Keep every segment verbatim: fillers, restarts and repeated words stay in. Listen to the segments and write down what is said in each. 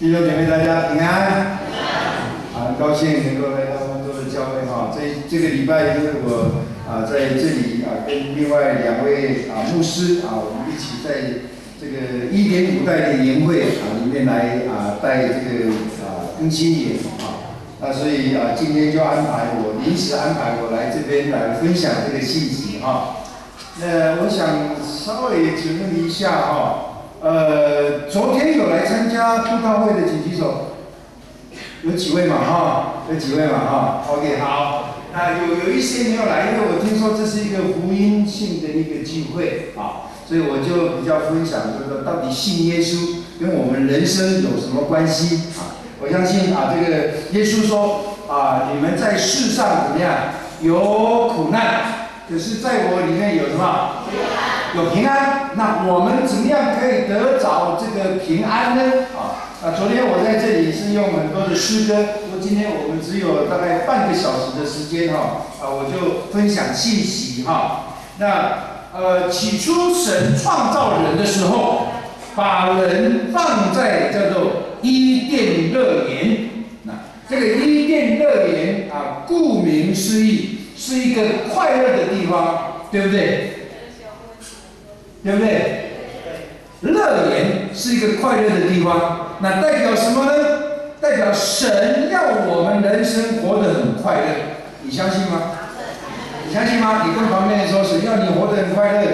弟兄姐妹，大家平安。啊，很高兴能够来到温州的教会哈。这这个礼拜，因为我啊在这里啊跟另外两位啊牧师啊，我们一起在这个一点五代的年会啊里面来啊带这个啊更新年啊。那所以啊今天就安排我临时安排我来这边来分享这个信息哈。那我想稍微请问一下哈。 呃，昨天有来参加布道会的请举手，有几位嘛哈？有几位嘛哈 ？OK， 好，那有有一些没有来，因为我听说这是一个福音性的一个聚会啊，所以我就比较分享，就是说到底信耶稣跟我们人生有什么关系啊？我相信啊，这个耶稣说啊，你们在世上怎么样有苦难，可是在我里面有什么？ 有平安，那我们怎么样可以得着这个平安呢？啊，那昨天我在这里是用很多的诗歌，不过今天我们只有大概半个小时的时间哈，啊，我就分享信息哈。那呃，起初神创造人的时候，把人放在叫做伊甸乐园。那这个伊甸乐园啊，顾名思义是一个快乐的地方，对不对？ 对不对？乐园是一个快乐的地方，那代表什么呢？代表神要我们人生活得很快乐，你相信吗？你相信吗？你跟旁边人说，神要你活得很快乐。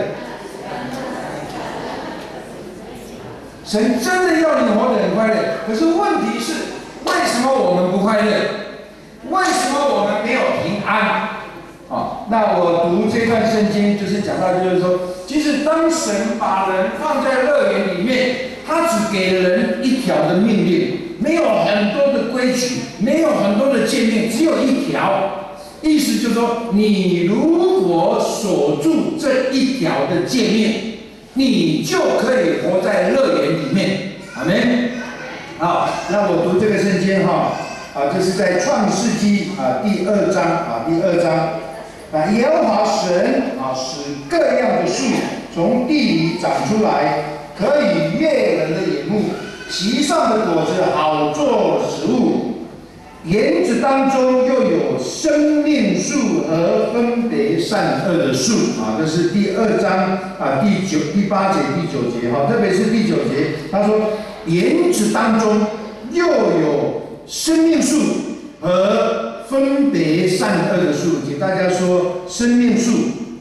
神真的要你活得很快乐，可是问题是，为什么我们不快乐？为什么我们没有平安？ 啊，那我读这段圣经，就是讲到，就是说，其实当神把人放在乐园里面，他只给了人一条的命令，没有很多的规矩，没有很多的诫命，只有一条。意思就是说，你如果守住这一条的诫命，你就可以活在乐园里面。阿们。好，那我读这个圣经哈，啊，这是在创世纪啊第二章啊第二章。 啊，耶和华神啊，使各样的树从地里长出来，可以悦人的眼目，其上的果子好做食物。园子当中又有生命树和分别善恶的树啊，这是第二章啊第九、第八节、第九节哈，特别是第九节，他说园子当中又有生命树和 分别善恶的树，请大家说生命树，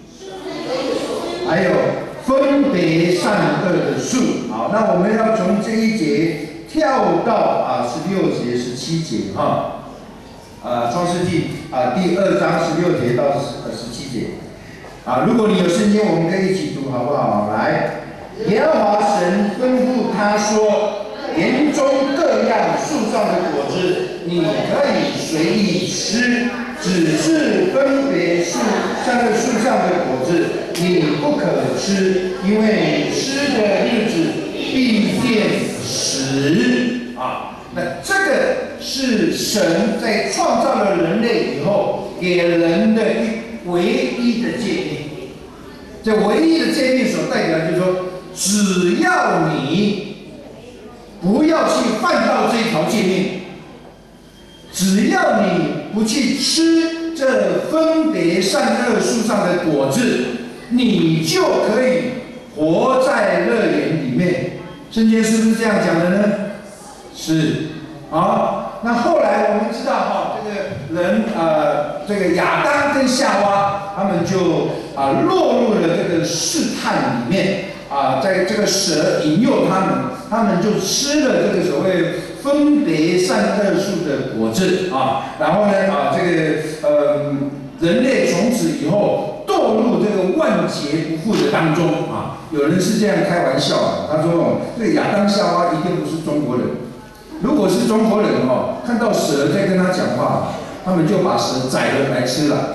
还有分别善恶的树。好，那我们要从这一节跳到啊十六节、十七节哈。啊，创世纪啊第二章十六节到十呃十七节。啊，如果你有圣经，我们可以一起读，好不好？来，耶和华神吩咐他说：园中各样树上的果子，你可以随意吃，只是分别树善恶树上的果子，你不可吃，因为你吃的日子必见死。啊，那这个是神在创造了人类以后给人的一唯一的诫命。这唯一的诫命所代表就是说，只要你 不要去犯到这条诫命，只要你不去吃这分别善恶树上的果子，你就可以活在乐园里面。圣经是不是这样讲的呢？是。好，那后来我们知道哈，这个人呃，这个亚当跟夏娃他们就啊落入了这个试探里面。 啊，在这个蛇引诱他们，他们就吃了这个所谓分别善恶树的果子啊，然后呢，啊，这个呃，人类从此以后堕入这个万劫不复的当中啊。有人是这样开玩笑的，他说哦，这个亚当夏娃一定不是中国人，如果是中国人哦，看到蛇在跟他讲话，他们就把蛇宰了来吃了。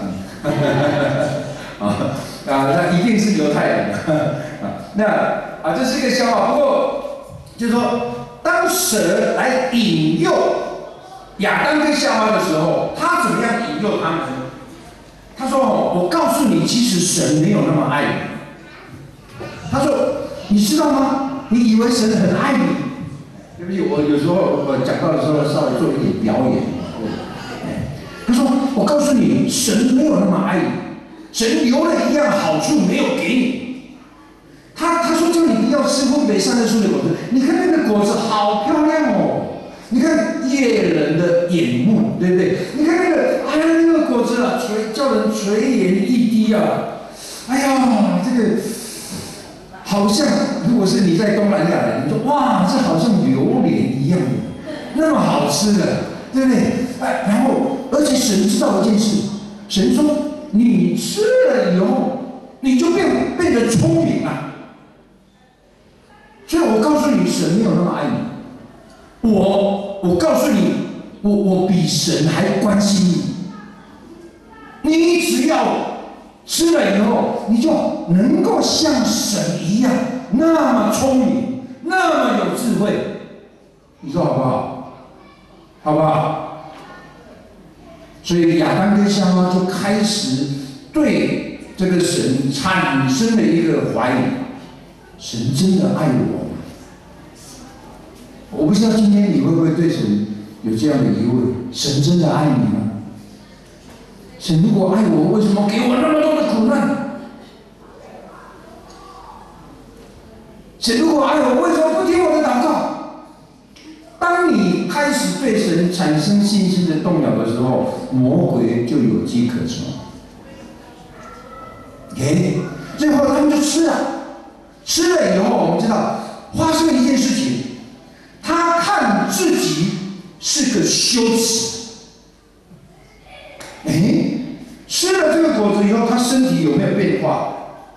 啊。 啊，那一定是犹太人啊！那啊，这是一个笑话。不过，就是说，当蛇来引诱亚当跟夏娃的时候，他怎么样引诱他们？他说：“哦，我告诉你，其实神没有那么爱你。”他说：“你知道吗？你以为神很爱你， 对不起，我有时候我讲到的时候稍微做一点表演。他说：“我告诉你，神没有那么爱你，神留了一样好处没有给你。他他说叫你不要吃分别善恶树的果子，你看那个果子好漂亮哦，你看悦人的眼目，对不对？你看那个，哎呀，那个果子啊，垂叫人垂涎欲滴啊，哎呀，这个。”好像如果是你在东南亚人，你说哇，这好像榴莲一样的，那么好吃的，对不对？哎，然后而且神知道一件事，神说你吃了以后，你就变变得聪明了。所以我告诉你，神没有那么爱你。我我告诉你，我我比神还关心你。你只要。吃了以后，你就能够像神一样那么聪明，那么有智慧，你说好不好？好不好？所以亚当跟夏娃就开始对这个神产生了一个怀疑：神真的爱我吗？我不知道今天你会不会对神有这样的疑问：神真的爱你吗？神如果爱我，为什么给我那么多的苦难？神如果爱我，为什么不听我的祷告？当你开始对神产生信心的动摇的时候，魔鬼就有机可乘。哎，最后他们就吃了，吃了以后，我们知道发生了一件事情，他看自己是个羞耻。哎。吃了这个果子以后，他身体有没有变化？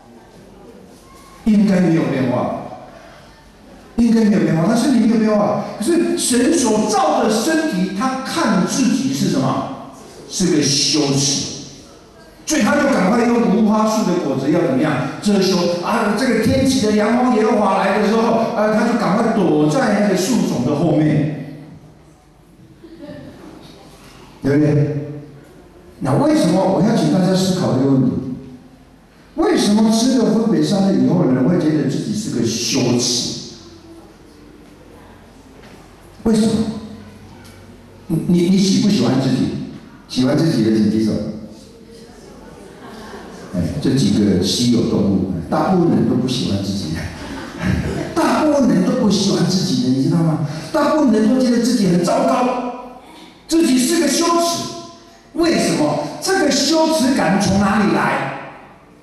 应该没有变化，应该没有变化，他身体没有变化。可是神所造的身体，他看自己是什么？是个羞耻，所以他就赶快用无花树的果子要怎么样遮羞啊？这个天启的阳光耶和华来的时候，啊，他就赶快躲在那个树丛的后面，对不对？那为什么我要请大家思考这个问题？为什么吃了分别善恶以后，人会觉得自己是个羞耻？为什么？你你你喜不喜欢自己？喜欢自己的请举手。哎，这几个稀有动物，大部分人都不喜欢自己的，大部分人都不喜欢自己的，你知道吗？大部分人都觉得自己很糟糕，自己是个羞耻。为什么？这个羞耻感从哪里来？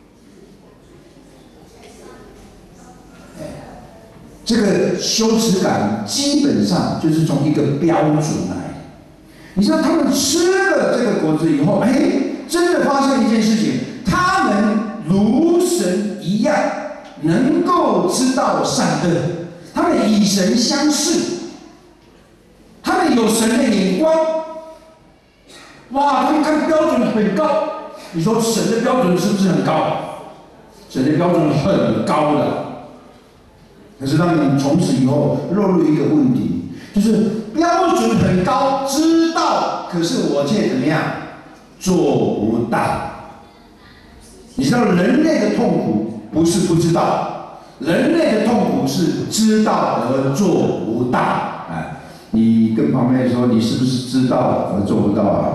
这个羞耻感基本上就是从一个标准来。你知道他们吃了这个果子以后，哎，真的发生一件事情，他们如神一样，能够知道善恶，他们以神相视，他们有神的眼光。哇，他们看标准很高，你说神的标准是不是很高？神的标准很高的，可是他们从此以后落入一个问题，就是标准很高，知道，可是我却怎么样做不到。你知道人类的痛苦不是不知道，人类的痛苦是知道而做不到。哎，你跟旁边说，你是不是知道而做不到啊？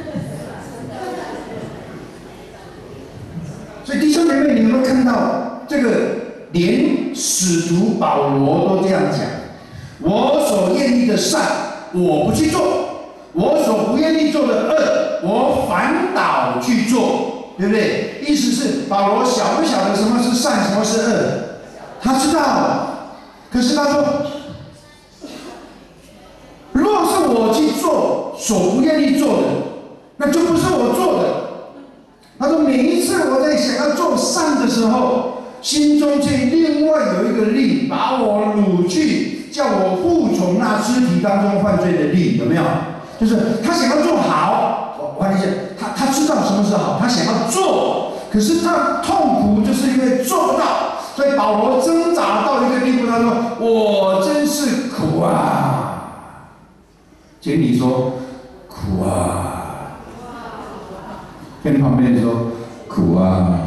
所以弟兄姐妹，你有没有看到这个？连使徒保罗都这样讲：我所愿意的善，我不去做；我所不愿意做的恶，我反倒去做，对不对？意思是保罗晓不晓得什么是善，什么是恶？他知道，可是他说，若是我去做所不愿意做的，那就不是我做的。他说，每一次我在想要做善的时候，心中却另外有一个力把我掳去，叫我服从那肢体当中犯罪的力，有没有？就是他想要做好，我我理解，他他知道什么是好，他想要做，可是他痛苦，就是因为做不到。所以保罗挣扎到一个地步，他说：“我真是苦啊！”请你说苦啊，跟旁边说苦啊。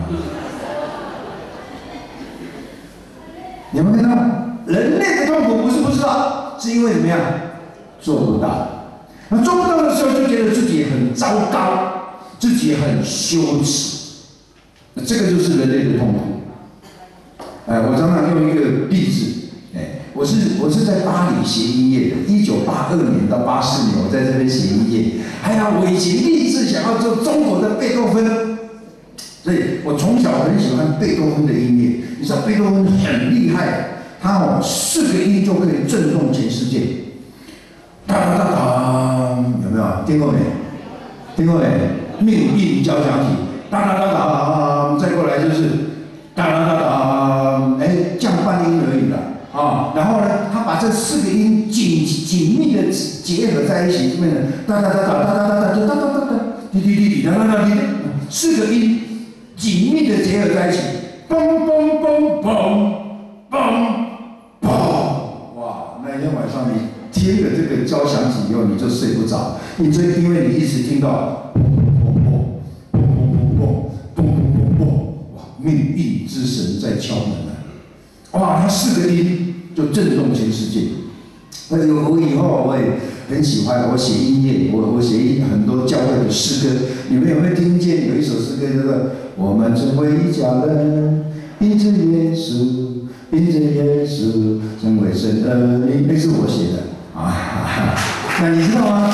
你们看到，人类的痛苦不是不知道， 是因为怎么样？做不到。那做不到的时候，就觉得自己很糟糕，自己很羞耻。那这个就是人类的痛苦。哎，我常常用一个例子，哎，我是我是在巴黎学音乐的，一九八二年到八四年，我在这边学音乐。哎呀，我以前立志想要做中国的贝多芬。所以我从小很喜欢贝多芬的音乐，你知道贝多芬很厉害，他哦四个音就可以震动全世界。哒哒哒哒，有没有听过没？听过没？命运交响曲，哒哒哒哒，再过来就是哒哒哒哒，哎，降半音而已了啊。然后呢，他把这四个音紧紧密的结合在一起，这边的哒哒哒哒哒哒哒哒哒哒哒哒，滴滴滴滴哒哒哒滴，四个音。紧密的结合在一起，嘣嘣嘣嘣嘣嘣！哇！那天晚上你听了这个交响曲以后，你就睡不着，你这因为你一直听到嘣嘣嘣嘣嘣嘣嘣嘣嘣，哇！命运之神在敲门了，哇！它四个音就震动全世界。那我以后我也很喜欢，我写音乐，我我写很多教会的诗歌。你们有没有听见有一首诗歌叫做？我们成为一家人，因着耶稣，因着耶稣，成为神儿女。那是我写的啊，那你知道吗？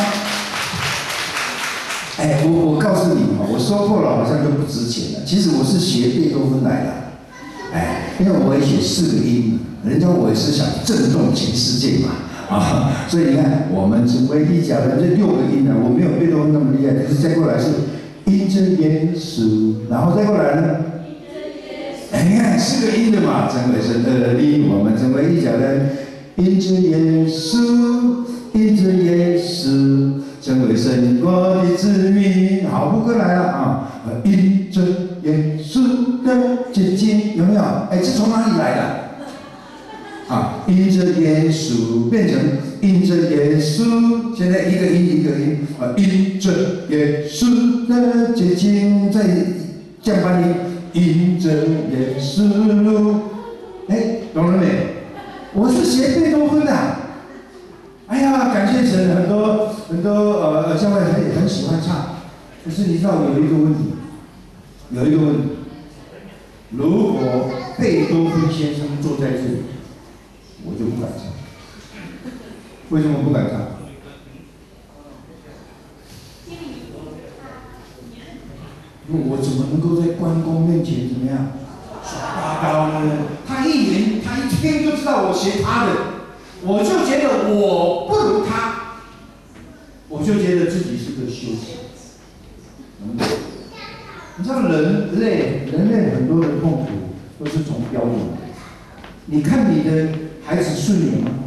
哎，我我告诉你哦，我说破了好像就不值钱了。其实我是学贝多芬来的，哎，因为我也写四个音，人家我也是想震动全世界嘛。啊，所以你看，我们成为一家人，这六个音呢，我没有贝多芬那么厉害，可是再过来是因着耶稣，然后再过来呢，哎，你看四个音的嘛，成为神儿女，我们成为一家人，因着耶稣，因着耶稣，成为神国的子民。好，副歌来了啊，因着耶稣的结晶，有没有？哎，这从哪里来的？啊，因着耶稣变成因着耶稣，现在一个音一个音啊，因着耶稣的结晶，再降半音，因着耶稣，哎，懂了没？我是学贝多芬的，哎呀，感谢神，很多很多呃教会很很喜欢唱，可是你知道有一个问题，有一个问题，如果贝多芬先生坐在这里。我就不敢唱，为什么不敢唱？我怎么能够在关公面前怎么样耍大刀呢？他一年，他一听就知道我学他的，我就觉得我不如他，我就觉得自己是个羞耻。嗯，你知道人类，人类很多的痛苦都是从标准来。你看你的孩子顺眼吗？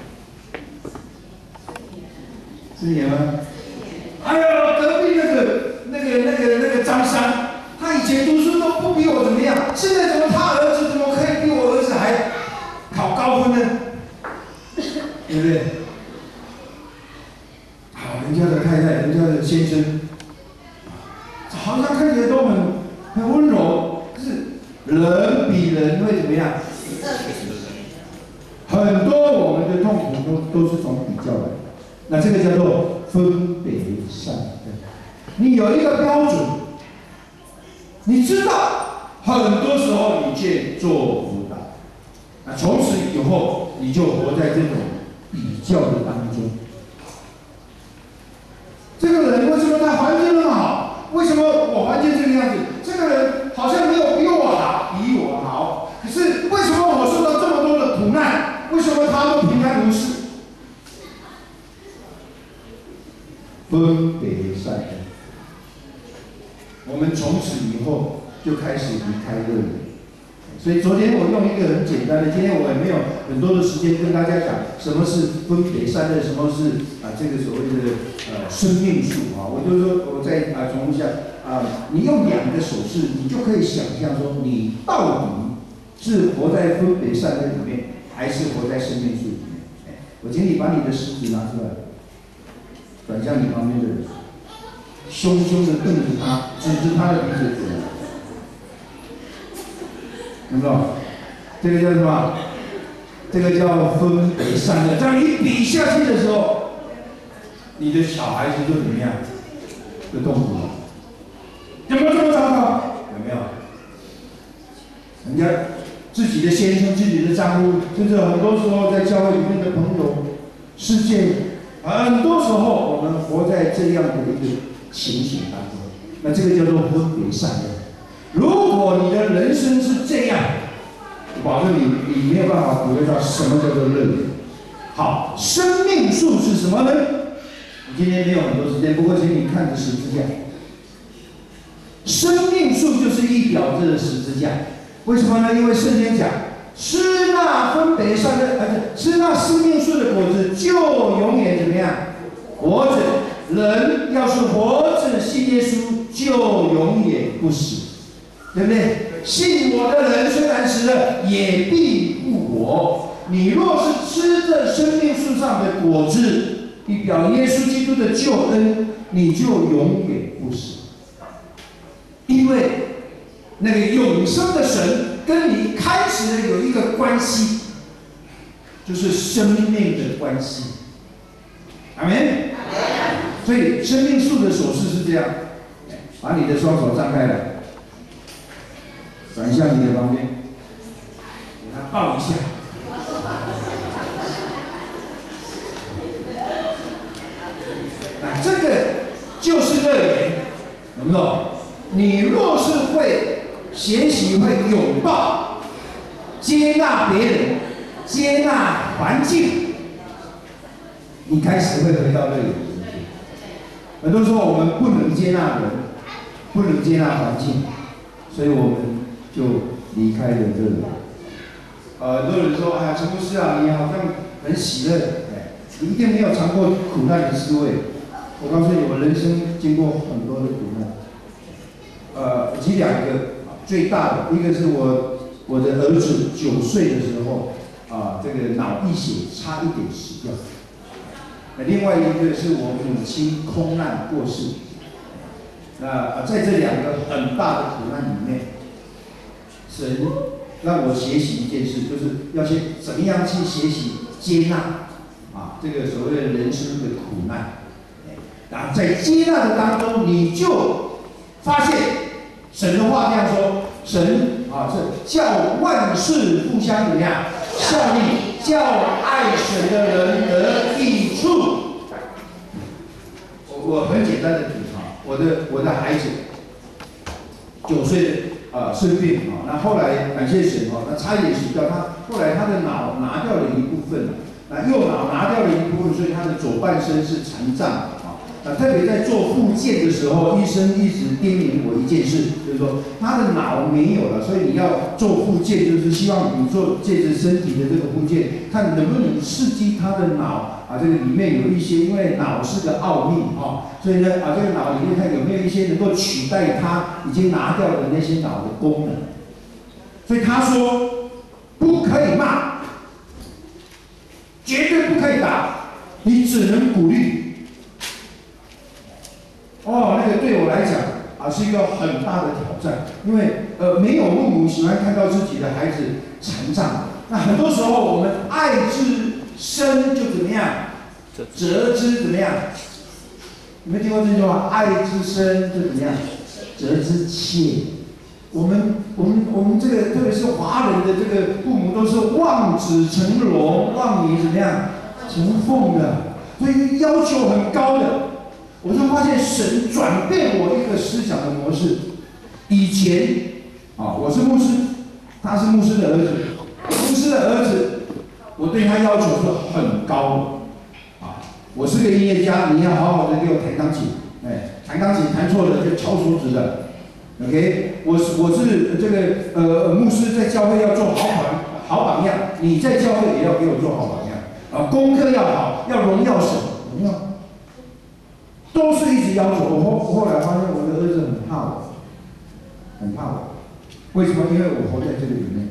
顺眼吗？哎呀，隔壁那个、那个、那个、那个张三，他以前读书都不比我怎么样，现在怎么他儿子怎么可以比我儿子还考高分呢？对不对？好，人家的太太、人家的先生，好像看起来都很很温柔，可是人比人会怎么样？很多我们的痛苦都都是从比较来的，那这个叫做分别善恶。你有一个标准，你知道，很多时候你却做不到。那从此以后，你就活在这种比较的当中。这个人为什么他环境那么好？为什么我环境这个样子？这个人好像没有比我好，比我好。可是为什么我受到这么多的苦难？为什么他都平安无事？分别善恶。我们从此以后就开始离开恶人。所以昨天我用一个很简单的，今天我也没有很多的时间跟大家讲什么是分别善恶，什么是啊这个所谓的呃生命树啊。我就说我再啊重复一下啊，你用两个手势，你就可以想象说你到底是活在分别善恶里面。还是活在生命树里面。哎，我请你把你的食指拿出来，转向你旁边的人，凶凶的瞪着他，指着他的鼻子说：“有没有？这个叫什么？ 这个叫分别善恶。这样一比下去的时候，你的小孩子就怎么样？就痛苦了。有没有这么糟糕？有没有？人家自己的先生、自己的丈夫，甚至很多时候在教会里面的朋友、世界，很多时候我们活在这样的一个情形当中。那这个叫做分别善恶。如果你的人生是这样，我保证你，你没有办法体会到什么叫做乐。好，生命树是什么呢？今天没有很多时间，不过请你看着十字架。生命树就是一表这个十字架。为什么呢？因为圣经讲，吃那分别善恶，而且吃那生命树的果子，就永远怎么样？活着。人要是活着信耶稣，就永远不死，对不对？信我的人虽然死了，也必复活。你若是吃着生命树上的果子，以表耶稣基督的救恩，你就永远不死。因为那个永生的神跟你开始的有一个关系，就是生命的关系。阿们。所以生命树的手势是这样，把你的双手张开来，转向你的旁边，给他抱一下。那这个就是乐园，懂不懂？你若是会学习会拥抱、接纳别人、接纳环境，你开始会回到乐园。很多时候我们不能接纳人，不能接纳环境，所以我们就离开了这里。呃，很多人说：“哎呀，陈牧师啊，你好像很喜乐，哎，你一定没有尝过苦难的滋味。”我告诉你，我人生经过很多的苦难。呃，举两个最大的，一个是我我的儿子九岁的时候，啊、呃，这个脑溢血，差一点死掉。另外一个是我母亲空难过世。那在这两个很大的苦难里面，神让我学习一件事，就是要先怎么样去学习接纳啊，这个所谓的人生的苦难。啊，在接纳的当中，你就发现神的话这样说：神啊，是叫万事互相怎么样效力，叫爱神的人得益处。我我很简单的比啊，我的我的孩子九岁的啊、呃、生病啊，那后来感谢神啊，那差一点死掉，他后来他的脑拿掉了一部分，那右脑拿掉了一部分，所以他的左半身是残障啊。那特别在做复健的时候，医生一直叮咛我一件事，就是说他的脑没有了，所以你要做复健，就是希望你做借着身体的这个复健，看能不能刺激他的脑啊，这个里面有一些，因为脑是个奥秘啊，所以呢啊，这个脑里面看有没有一些能够取代他已经拿掉的那些脑的功能。所以他说不可以骂，绝对不可以打，你只能鼓励。哦，那个对我来讲啊是一个很大的挑战，因为呃没有父母喜欢看到自己的孩子残障，那很多时候我们爱之深就怎么样，责之怎么样？你们听过这句话？爱之深就怎么样，责之切。我们我们我们这个特别是华人的这个父母都是望子成龙，望女怎么样成凤的，所以要求很高的。我就发现神转变我一个思想的模式。以前啊，我是牧师，他是牧师的儿子，牧师的儿子，我对他要求是很高的啊。我是个音乐家，你要好好的给我弹钢琴，哎，弹钢琴弹错了就敲手指的。OK， 我是我是这个呃牧师，在教会要做好榜好榜样，你在教会也要给我做好榜样啊，功课要好，要荣耀神，荣耀。都是一直要求我后，后来发现我的儿子很怕我，很怕我。为什么？因为我活在这个里面。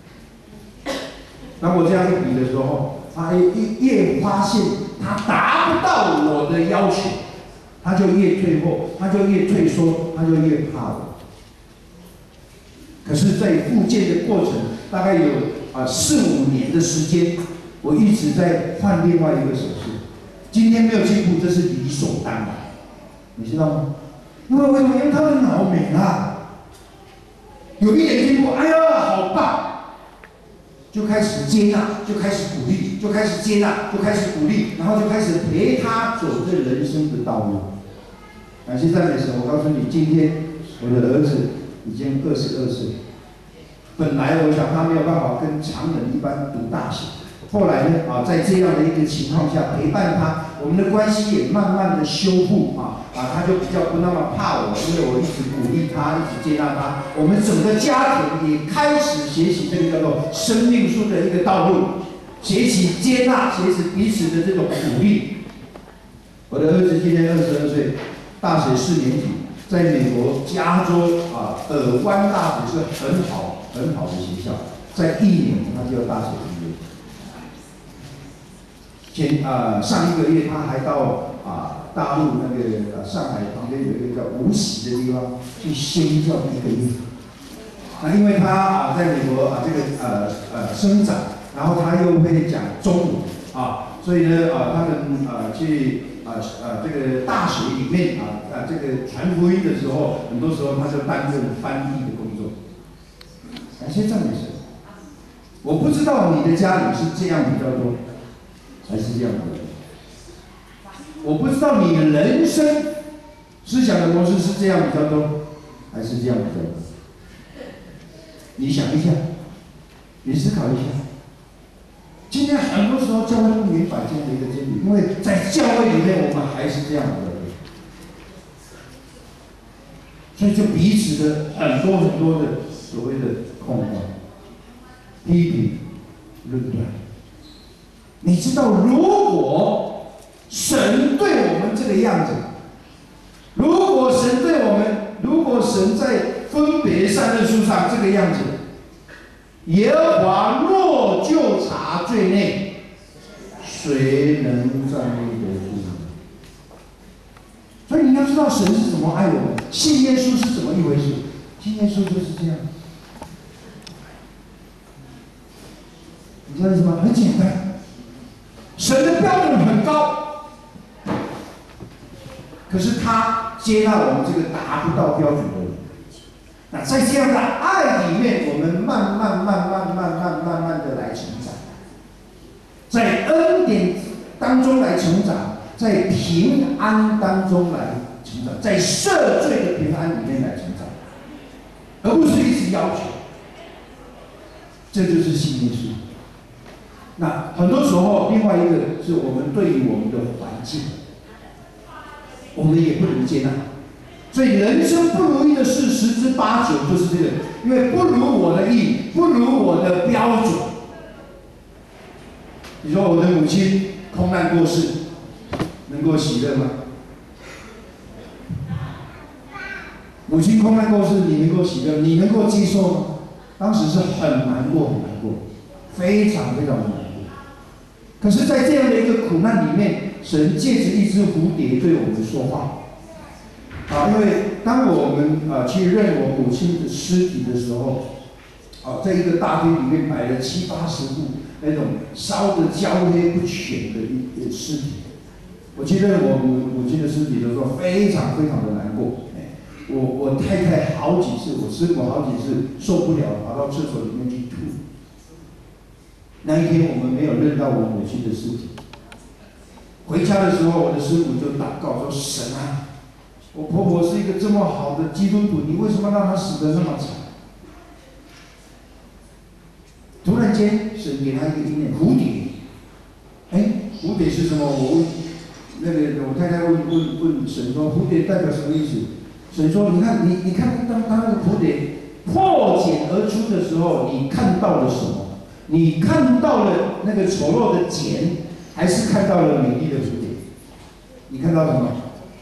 当我这样一比的时候，他一越发现他达不到我的要求，他就越退后，他就越退缩，他就越怕我。可是，在复健的过程，大概有啊四五年的时间，我一直在换另外一个手术。今天没有进步，这是理所当然，你知道吗？因为为什么？因为他的脑美了，有一点进步，哎呀，好棒，就开始接纳，就开始鼓励，就开始接纳，就开始鼓励，然后就开始陪他走这人生的道路。感谢赞美神！我告诉你，今天我的儿子已经二十二岁。本来我想他没有办法跟常人一般读大学，后来呢啊，在这样的一个情况下陪伴他，我们的关系也慢慢的修复啊啊，他就比较不那么怕我，因为我一直鼓励他，一直接纳他。我们整个家庭也开始学习这个叫做生命树的一个道路，学习接纳，学习彼此的这种鼓励。我的儿子今年二十二岁，大学四年级，在美国加州啊尔湾大学是很好。很好的学校，在一年他就要大学毕业。前啊、呃、上一个月他还到啊、呃、大陆那个呃上海旁边有一个叫无锡的地方去宣教一个月。那因为他啊、呃、在美国啊、呃、这个呃呃生长，然后他又会讲中文啊，所以呢啊、呃、他们呃去啊呃这个大学里面啊啊、呃、这个传福音的时候，很多时候他就担任翻译的工作。感谢赞美神！我不知道你的家里是这样比较多，还是这样比较多。我不知道你的人生思想的模式是这样比较多，还是这样比较多。你想一下，你思考一下。今天很多时候教会不明白这样的一个真理，因为在教会里面我们还是这样的，所以就彼此的很多很多的所谓的控告、批评、论断。你知道，如果神对我们这个样子，如果神对我们，如果神在分别善恶树上这个样子，耶和华若就察罪内，谁能站立得住？所以你要知道神是怎么爱我们，信耶稣是怎么一回事。信耶稣就是这样。你知道为什么？很简单，神的标准很高，可是他接纳我们这个达不到标准的人。那在这样的爱里面，我们慢慢、慢慢、慢慢、慢慢的来成长，在恩典当中来成长，在平安当中来成长，在赦罪的平安里面来成长，而不是一直要求。这就是信耶稣。那很多时候，另外一个是我们对于我们的环境，我们也不能接纳。所以人生不如意的事十之八九就是这个，因为不如我的意，不如我的标准。你说我的母亲空难过世，能够喜乐吗？母亲空难过世，你能够喜乐？你能够接受吗？当时是很难过，很难过，非常非常的难过。可是，在这样的一个苦难里面，神借着一只蝴蝶对我们说话。啊，因为当我们啊去认我母亲的尸体的时候，啊，在一个大厅里面摆了七八十部那种烧得焦黑不全的一一尸体。我去认我母母亲的尸体的时候，非常非常的难过。哎，我我太太好几次，我师傅好几次受不了，跑到厕所里面去吐。那一天我们没有认到我母亲的尸体。回家的时候，我的师傅就祷告说：“神啊！我婆婆是一个这么好的基督徒，你为什么让她死得那么惨？”突然间，神给她一个意念，蝴蝶。哎，蝴蝶是什么？我问那个我太太问问问神说，蝴蝶代表什么意思？神说：“你看，你你看，当当那个蝴蝶破茧而出的时候，你看到了什么？你看到了那个丑陋的茧，还是看到了美丽的蝴蝶？你看到什么？”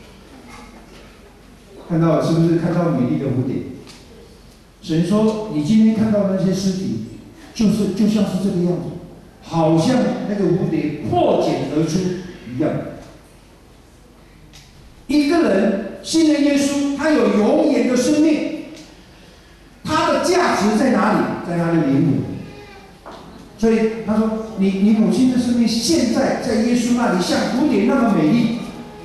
看到是不是看到美丽的蝴蝶？神说：“你今天看到那些尸体，就是就像是这个样子，好像那个蝴蝶破茧而出一样。一个人信了耶稣，他有永远的生命，他的价值在哪里？在他的灵魂。 所以他说：“你你母亲的生命现在在耶稣那里像蝴蝶那么美丽。”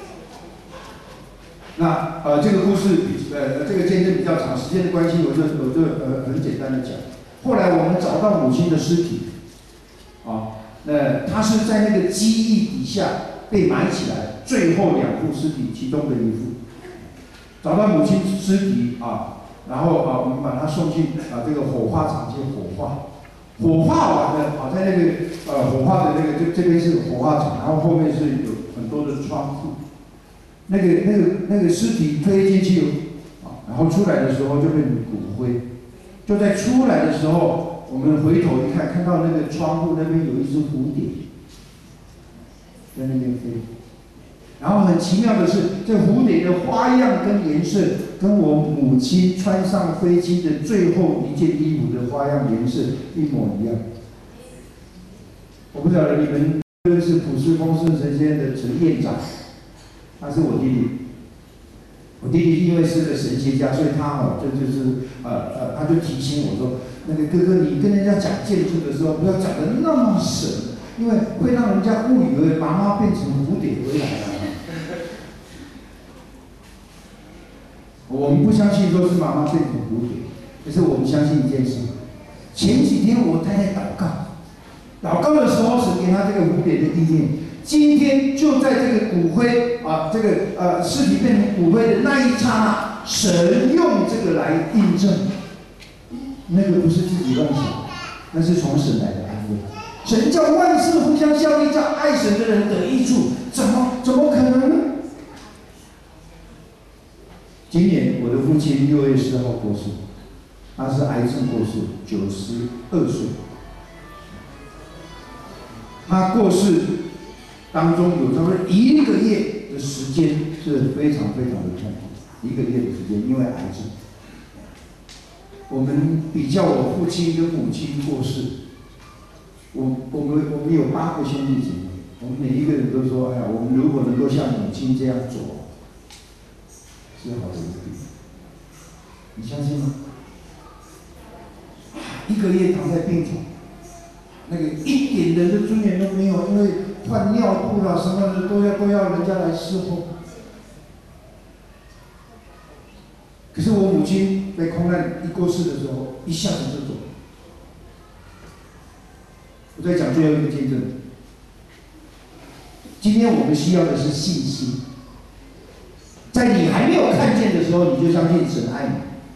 那呃，这个故事比呃这个见证比较长，时间的关系，我就我就呃很简单的讲。后来我们找到母亲的尸体，啊，那她是在那个机翼底下被埋起来，最后两副尸体其中的一副，找到母亲尸体啊，然后啊我们把它送进啊这个火化场去火化。火化完了，啊，在那个呃火化的那个这这边是火化场，然后后面是有很多的窗户，那个那个那个尸体推进去，啊，然后出来的时候就变成骨灰，就在出来的时候，我们回头一看，看到那个窗户那边有一只蝴蝶在那边飞，然后很奇妙的是，这蝴蝶的花样跟颜色跟我母亲穿上飞机的最后一件衣服的花样颜色一模一样。我不晓得你们认识普世丰盛神仙的陈院长，他是我弟弟。我弟弟因为是个神学家，所以他哦就就是呃呃，他就提醒我说，那个哥哥，你跟人家讲建筑的时候，不要讲的那么神，因为会让人家误以为妈妈变成蝴蝶回来了。我们不相信说是妈妈变成蝴蝶，可是我们相信一件事。前几天我太太祷告，祷告的时候，神给他这个蝴蝶的意念。今天就在这个骨灰啊，这个呃尸体变成骨灰的那一刹那，神用这个来印证，那个不是自己乱想，那是从神来的安慰。神叫万事互相效力，叫爱神的人得益处，怎么怎么可能呢？今年我的父亲六月四号过世，他是癌症过世，九十二岁。他过世当中有差不多一个月的时间是非常非常的痛苦，一个月的时间，因为癌症。我们比较我父亲跟母亲过世，我我们我们有八个兄弟姐妹，我们每一个人都说，哎呀，我们如果能够像母亲这样走，是好的一个地方。你相信吗？一个月躺在病床，那个一点人的尊严都没有，因为换尿布啦什么的都要都要人家来伺候。可是我母亲在空难一过世的时候，一下子就走了。我在讲最后一个见证。今天我们需要的是信心，在你还没有看见的时候，你就相信神爱你。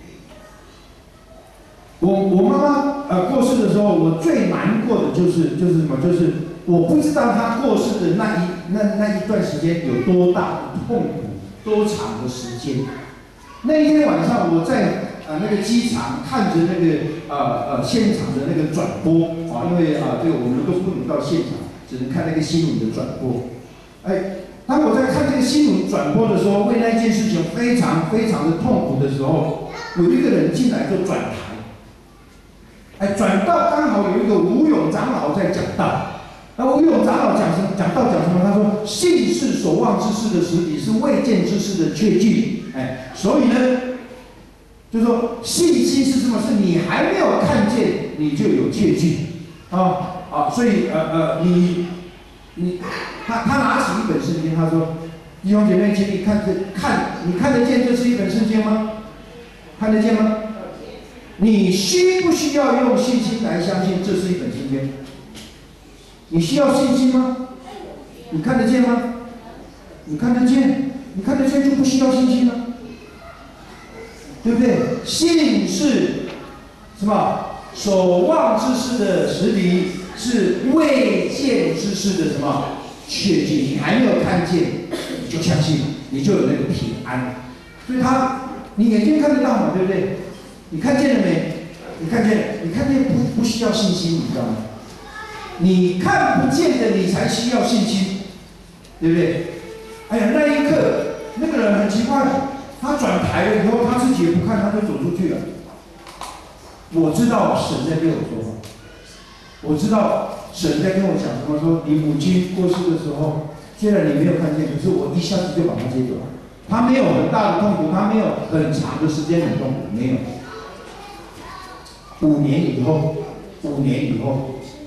我我妈妈呃过世的时候，我最难过的就是就是什么？就是我不知道她过世的那一那那一段时间有多大的痛苦，多长的时间。那一天晚上，我在呃那个机场看着那个呃呃现场的那个转播啊，因为啊、呃、这个我们都不能到现场，只能看那个新闻的转播。哎，当我在看这个新闻转播的时候，为那件事情非常非常的痛苦的时候，有一个人进来就转台。哎，转到刚好有一个吴勇长老在讲道，那吴勇长老讲什么？讲道讲什么？他说：“信是所望之事的实底，是未见之事的确据。”哎，所以呢，就是说信心是什么？是你还没有看见，你就有确据啊啊！所以呃呃，你你他他拿起一本圣经，他说：“弟兄姐妹，请你看这看，你看得见这是一本圣经吗？看得见吗？”你需不需要用信心来相信这是一本圣经？你需要信心吗？你看得见吗？你看得见，你看得见就不需要信心了，对不对？信是什么？所望之事的实底，是未见之事的什么确据？你还没有看见，你就相信，你就有那个平安。所以他，你眼睛看得到嘛，对不对？你看见了没？你看见了？你看见不不需要信心，你知道吗？你看不见的，你才需要信心，对不对？哎呀，那一刻那个人很奇怪，他转台了以后，他自己也不看，他就走出去了。我知道神在跟我说话，我知道神在跟我讲什么，说你母亲过世的时候，虽然你没有看见，可是我一下子就把他接走了。他没有很大的痛苦，他没有很长的时间很痛苦，没有。五年以后，五年以后，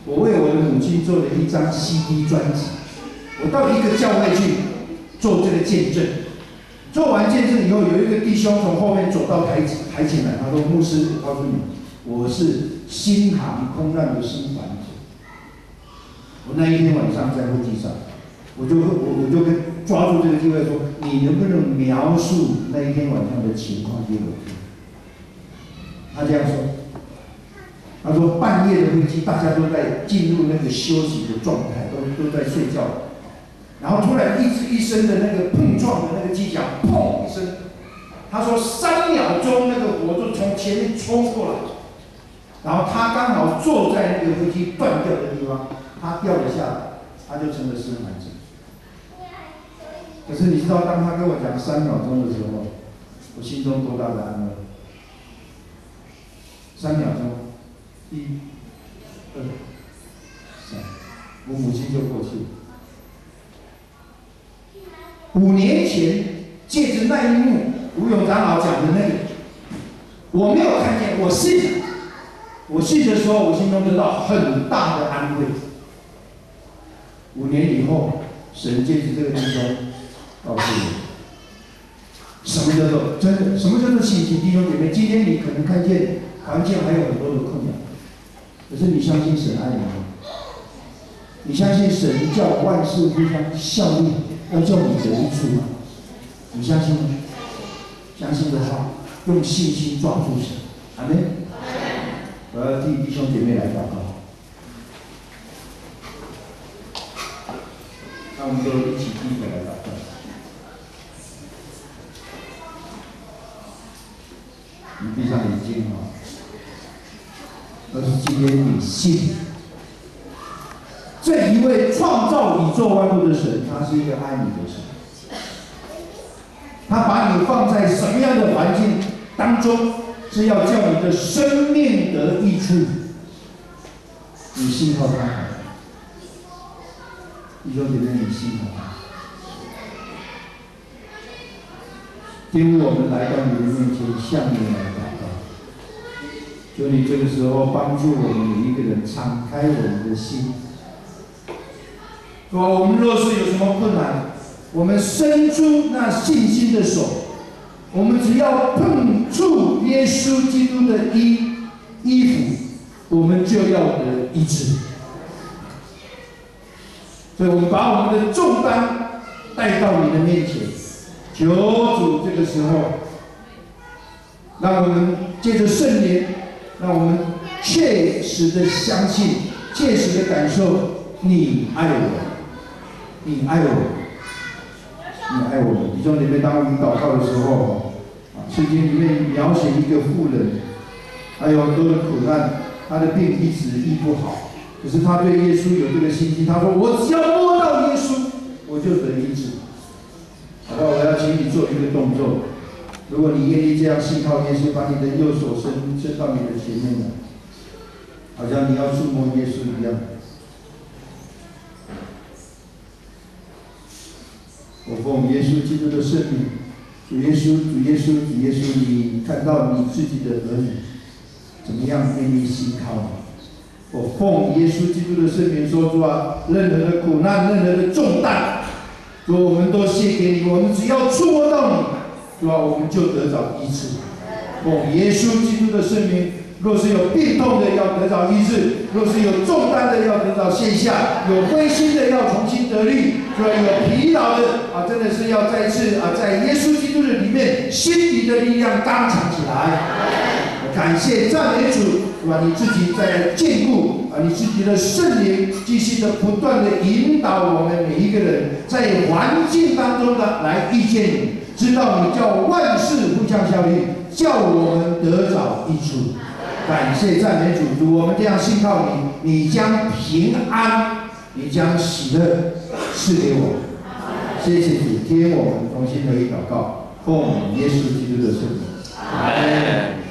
我为我的母亲做了一张 C D 专辑，我到一个教会去做这个见证。做完见证以后，有一个弟兄从后面走到台台前来，他说：“牧师，我告诉你，我是新航空难的新患者。”我那一天晚上在飞机上，我就我我就跟抓住这个机会说：“你能不能描述那一天晚上的情况给我听？”他这样说。他说半夜的飞机，大家都在进入那个休息的状态，都都在睡觉。然后突然一一声的那个碰撞的那个机甲，砰一声。他说三秒钟，那个火就从前面冲过来，然后他刚好坐在那个飞机断掉的地方，他掉了下来，他就成了生还者。可是你知道，当他跟我讲三秒钟的时候，我心中多大的安慰？三秒钟。一、二、三，我母亲就过去了。五年前，借着那一幕，吴永长老讲的那个，我没有看见，我信。我信的时候，我心中得到很大的安慰。五年以后，神借着这个弟兄告诉我，什么叫做真的？什么叫做信心？弟兄姐妹，今天你可能看见环境还有很多的困难。可是你相信神爱你吗？你相信神叫万事互相效力，要叫你得益处吗？你相信吗？相信的话，用信心抓住神。阿们。我要替弟兄姐妹来祷告。那我们都一起低头来祷告。你闭上眼睛啊。而是今天你信这一位创造宇宙万物的神，他是一个爱你的神。他把你放在什么样的环境当中，是要叫你的生命得益处。你信靠他，弟兄姐妹，你信靠他。今日我们来到你的面前，向你来祷告。求你这个时候帮助我们每一个人敞开我们的心。说我们若是有什么困难，我们伸出那信心的手，我们只要碰触耶稣基督的衣衣服，我们就要得医治。所以我们把我们的重担带到你的面前，求主这个时候，让我们借着圣灵，让我们切实的相信，切实的感受，你爱我，你爱我，你爱我们。弟兄姐妹，当我们祷告的时候，啊，圣经里面描写一个妇人，还有很多的苦难，她的病一直医不好，可是她对耶稣有这个信心，她说：“我只要摸到耶稣，我就得医治。”好不好？我要请你做一个动作。如果你愿意这样信靠耶稣，把你的右手伸伸到你的前面来，好像你要触摸耶稣一样。我奉耶稣基督的圣名，主耶稣，主耶稣，主耶稣，你看到你自己的儿女怎么样愿意信靠你？我奉耶稣基督的圣名说，主啊，任何的苦难，任何的重担，主，我们都卸给你，我们只要触摸到你，主啊，我们就得着医治。奉耶稣基督的圣名，若是有病痛的要得着医治，若是有重担的要得着卸下，有灰心的要重新得力，主啊，有疲劳的啊，真的是要再次啊，在耶稣基督的里面，心里的力量刚强起来。感谢赞美主，是吧？你自己在坚固啊，你自己的圣灵继续的不断的引导我们每一个人，在环境当中的来遇见你，知道你叫万事互相效力，叫我们得着益处。感谢赞美主，主，我们这样信靠你，你将平安，你将喜乐赐给我们。谢谢主，听我们同心合一祷告，奉耶稣基督的圣名。